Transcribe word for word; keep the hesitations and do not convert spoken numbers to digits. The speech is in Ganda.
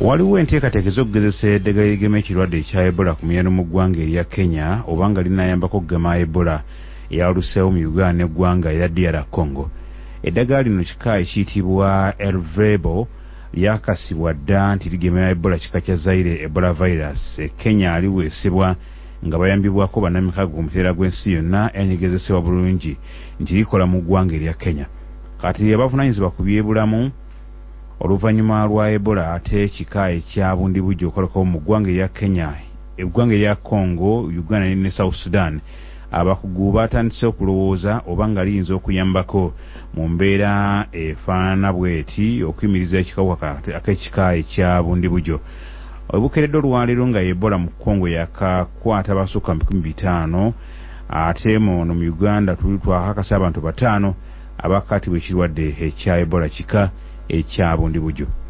Waliwo enteekateeka ez'okugezesa eddagala erigema ekirwadde ekya Ebola ku muyano mu ggwanga erya Kenya oba nga linayambako okugema Ebola eyaluseewo mu Uganda n'eggwanga erya D R Congo. Eddagala lino kika ekiyitibwa Elvrebo lyakasibwa dda nti ligema Ebola kika kya Zaire Ebola virus. E Kenya liweesebwa nga bayambibwako bannamikago ku muteera gw'ensi yonna enegezesebwa bulungi nti likola mu ggwanga erya Kenya. Kati abavunaanyizibwa ku byebulamu oluvannyuma lwa Ebola ate ekika ekya bundibujjo okolako mu ggwanga erya Kenya, eggwanga erya Congo, Uganda ne South Sudan, abakugu batandise okulowooza oba nga liyinza okuyambako mu mbeera efaanana bw'eti okuyimiriza ekikawuka ak'ekika ekya bundibujjo. Obukeredde olwaleero nga Ebola mu Congo yakakwata abasukka mu bikumi bitaano ate muno mu Uganda tuli twakakasa abantu bataano abakatibwa ekirwadde ekya Ebola kika ekya bundibujjo.